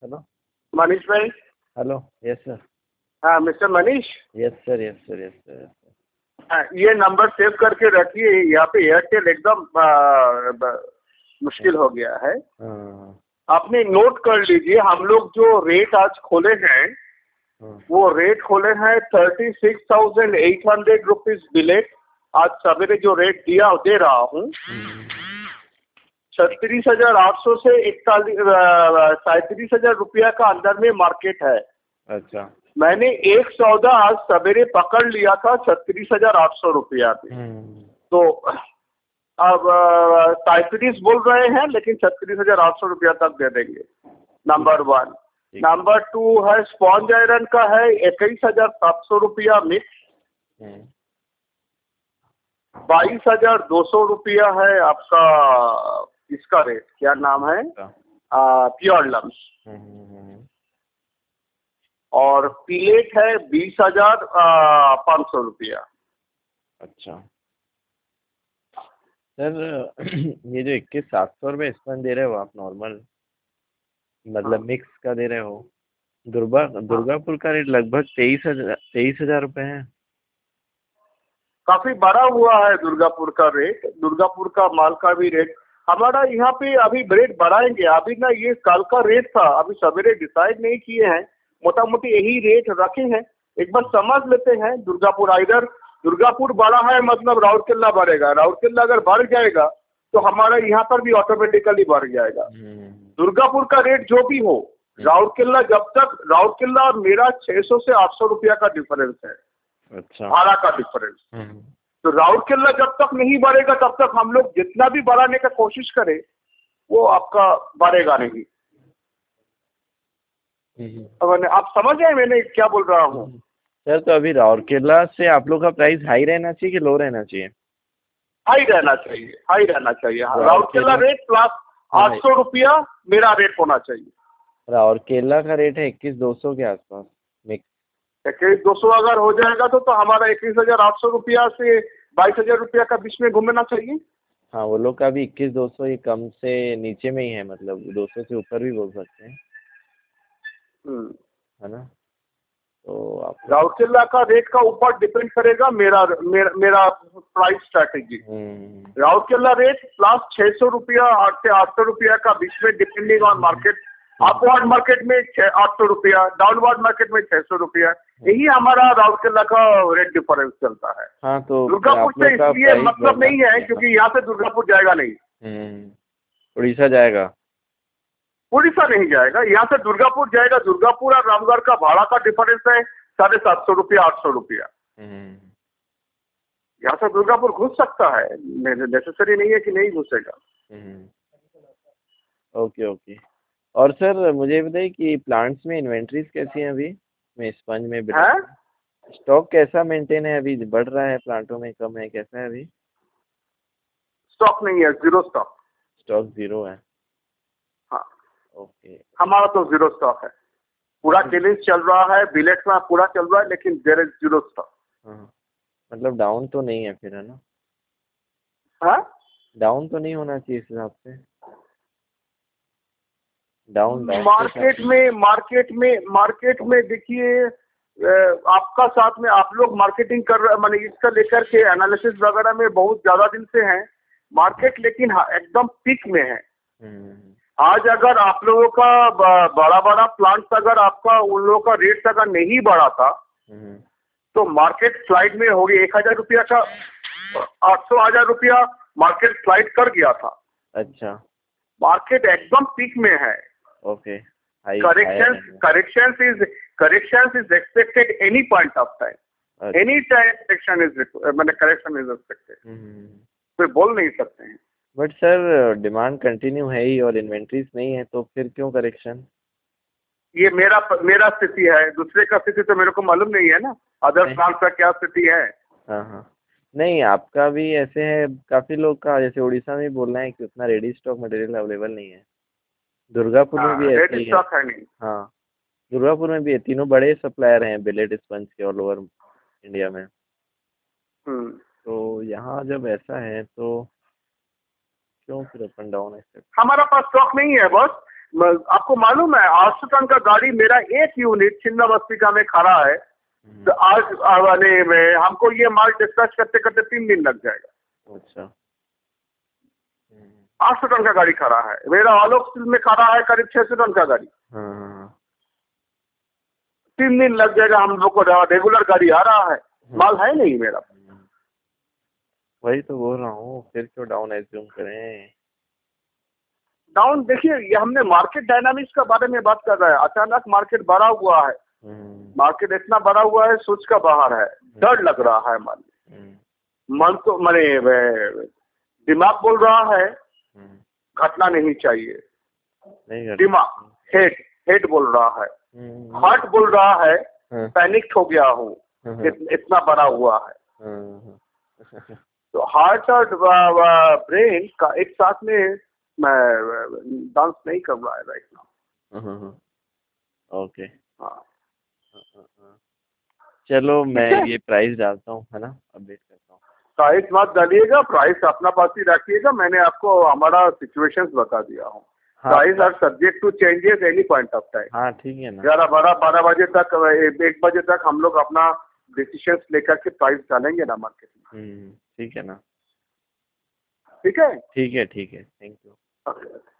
Hello. Manish भाई। Hello. Yes sir. हाँ mister Manish. Yes sir, yes sir, yes sir, yes sir. हाँ, ये number save करके रखिए। यहाँ पे एयरटेल एकदम मुश्किल हो गया है। हाँ। आपने नोट कर लीजिए, हम लोग जो रेट आज खोले हैं वो रेट खोले हैं 36,800 रुपीज आज सवेरे जो रेट दे रहा हूँ 36,800 से 37,000 रुपया का अंदर में मार्केट है। अच्छा। मैंने एक सौदा आज सवेरे पकड़ लिया था 36,800 रुपया में। तो अब 37 बोल रहे हैं लेकिन 36,800 रुपया तक दे देंगे। नंबर 1। नंबर 2 है स्पॉन्ज आयरन का है 21,700 रुपया मिक्स। 22,200 रुपया है आपका। इसका रेट क्या नाम है? Pure lumps. और प्लेट है 20,500 रुपया। अच्छा सर, ये जो 21,700 रुपये स्पंज दे रहे हो आप नॉर्मल, मतलब मिक्स का दे रहे हो, दुर्गापुर का रेट लगभग 23,000 रुपये है। काफी बड़ा हुआ है दुर्गापुर का रेट। दुर्गापुर का माल का भी रेट हमारा यहाँ पे अभी रेट बढ़ाएंगे। अभी ना ये कल का रेट था, अभी सवेरे डिसाइड नहीं किए हैं। मोटा मोटी यही रेट रखे हैं, एक बार समझ लेते हैं। दुर्गापुर बड़ा है मतलब राउरकेला बढ़ेगा। राउरकेला अगर बढ़ जाएगा तो हमारा यहाँ पर भी ऑटोमेटिकली बढ़ जाएगा। दुर्गापुर का रेट जो भी हो, राउरकेला और मेरा 600 से 800 रुपया का डिफरेंस है। अच्छा। भाड़ा का डिफरेंस। तो राउरकेला जब तक नहीं बढ़ेगा तब तक हम लोग जितना भी बढ़ाने का कोशिश करें वो आपका बढ़ेगा नहीं। आप समझ रहे हैं मैंने क्या बोल रहा हूँ? सर तो अभी राउरकेला से आप लोग का प्राइस हाई रहना चाहिए कि लो रहना चाहिए? हाई रहना चाहिए, हाई रहना चाहिए। राउरकेला रेट प्लस 800 रुपया मेरा रेट होना चाहिए। राउरकेला का रेट है 21,200 के आसपास मिक्स। 21,200 अगर हो जाएगा तो हमारा 21,800 रुपया से 22,000 रुपया का बीच में घूमना चाहिए। हाँ, वो लोग का भी 21,200 ही कम से नीचे में ही है, मतलब 200 से ऊपर भी बोल सकते हैं, है ना? तो आप राउरकेला का रेट का ऊपर डिपेंड करेगा मेरा price strategy. Rourkela rate plus 600 रुपया 800 रुपया का बीच में depending on market. Upward market में 800 रुपया, डाउनवर्ड मार्केट में 600 रुपया, यही हमारा राउरकेला का रेट डिफरेंस चलता है। हाँ, तो दुर्गापुर से इसलिए मतलब नहीं है क्योंकि यहाँ से दुर्गापुर जाएगा नहीं। उड़ीसा जाएगा। उड़ीसा नहीं जाएगा, यहाँ से दुर्गापुर जाएगा। दुर्गापुर और रामगढ़ का भाड़ा का डिफरेंस है 750 रुपया 800 रुपया। यहाँ से दुर्गापुर घुस सकता है, नेसेसरी नहीं है कि नहीं घुसेगा। Okay okay. और सर मुझे बताइए कि प्लांट्स में इन्वेंट्रीज कैसी हैं अभी? में स्पंज में स्टॉक कैसा मेंटेन है अभी? बढ़ रहा है प्लांटों में, कम है, कैसा है अभी? स्टॉक नहीं है, जीरो स्टॉक। स्टॉक जीरो है। हाँ ओके। हमारा तो जीरो स्टॉक है। पूरा क्लीनिंग चल रहा है, बिलेट में पूरा चल रहा है, लेकिन देयर इज जीरो स्टॉक। मतलब डाउन तो नहीं है फिर, है ना? हाँ, डाउन तो नहीं होना चाहिए इस हिसाब से। डाउन मार्केट में देखिए, आपका साथ में आप लोग मार्केटिंग कर रहे, माने इसका लेकर के एनालिसिस वगैरह में बहुत ज्यादा दिन से हैं मार्केट, लेकिन एकदम पीक में है। आज अगर आप लोगों का बड़ा बड़ा प्लांट अगर आपका उन लोगों का रेट अगर नहीं बढ़ा था तो मार्केट स्लाइड में होगी। 1,000 रुपया का 800,000 रुपया मार्केट स्लाइड कर गया था। अच्छा। मार्केट एकदम पीक में है। Okay. corrections is expected any point of time. Any time correction is expected. कोई बोल नहीं सकते हैं। बट सर डिमांड कंटिन्यू है ही और इन्वेंट्रीज नहीं है, तो फिर क्यों करेक्शन? ये मेरा स्थिति है, दूसरे का स्थिति तो मेरे को मालूम नहीं है ना। अदर प्लांट का क्या स्थिति है? हाँ, नहीं आपका भी ऐसे है, काफी लोग का, जैसे उड़ीसा में बोल रहे हैं कि उतना रेडी स्टॉक मटेरियल अवेलेबल नहीं है। दुर्गापुर में भी ऐसे ही है। नहीं। हाँ, दुर्गापुर में भी है। तीनों बड़े सप्लायर हैं बिलेट स्पंज के ऑल ओवर इंडिया में। तो यहाँ जब ऐसा है तो क्यों फिर अप एंड डाउन है? हमारा पास स्टॉक नहीं है बस। आपको मालूम है 800 टन का गाड़ी मेरा एक यूनिट छिन्नमस्तिका में खड़ा है, तो आज आने में हमको ये माल डिस्पैच करते करते 3 दिन लग जाएगा। अच्छा। 800 टन का गाड़ी खड़ा है मेरा, आलोक स्टील में खड़ा है करीब 600 टन का गाड़ी। 3 दिन लग जाएगा हम लोग को, रेगुलर गाड़ी आ रहा है, माल है नहीं मेरा। वही तो बोल रहा हूँ, फिर क्यों डाउन एज्यूम करें। डाउन देखिए, ये हमने मार्केट डायनामिक्स का बारे में बात कर रहे हैं। अचानक मार्केट बढ़ा हुआ है, मार्केट इतना बढ़ा हुआ है सोच का बाहर है, डर लग रहा है मन तो मैंने दिमाग बोल रहा है घटना नहीं चाहिए, दिमाग हेड बोल रहा है, हार्ट बोल रहा है पैनिक हो गया हूँ, इतना बड़ा हुआ है। तो हार्ट और ब्रेन का एक साथ में डांस नहीं कर रहा है राइट नाउ। ओके। हाँ, चलो मैं ये प्राइस डालता हूँ, है ना, अपडेट करता हूँ। प्राइस मत डालिएगा, प्राइस अपना पास ही रखिएगा। मैंने आपको हमारा सिचुएशंस बता दिया हूँ। Price are subject to changes any point of time. हाँ ठीक है ना। 12 बजे तक 1 बजे तक हम लोग अपना डिसीजन लेकर के प्राइस डालेंगे ना मार्केट में। ठीक है ना। ठीक है, ठीक है, थैंक यू। ओके।